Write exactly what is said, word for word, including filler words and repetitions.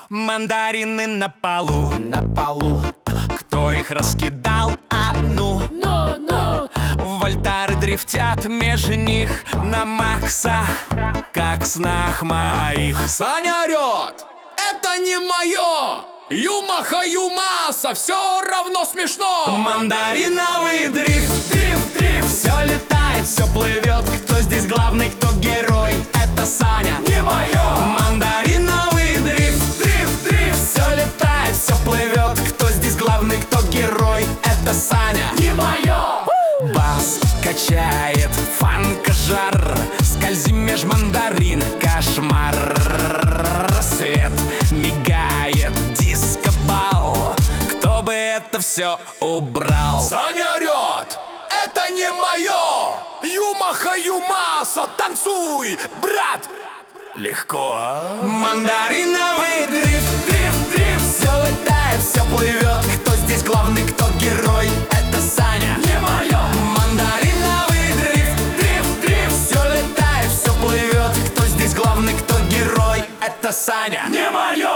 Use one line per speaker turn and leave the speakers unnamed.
Мандарины на полу,
на полу.
кто их раскидал? А ну,
Ну, ну.
вольтары дрифтят меж них на максах, как снах моих.
Саня орёт: это не мое! Юмаха, юмаса, все равно смешно!
Мандариновый дрифт, дрифт, дрифт. Все летает, все плывет. Кто здесь главный, кто герой? Это Саня,
Не мое!
Мандариновый дрифт, дрифт, дрифт. Все летает, все плывет. Кто здесь главный, кто герой? Это Саня,
Не мое!
бас качает, фанка жар. Скользи меж мандарин, кошмар. Свет мигает, диско-бал. Кто бы это все убрал?
Саня орёт: это не мое! Юмаха, юмаса, танцуй, брат! Легко, а?
Мандариновый дрифт, дрифт, дрифт. Все летает, все плывет. Кто здесь главный, кто герой? Это Саня,
Не мое!
Мандариновый дрифт, дрифт, дрифт. Все летает, все плывет. Кто здесь главный, кто герой? Это Саня,
Не мое!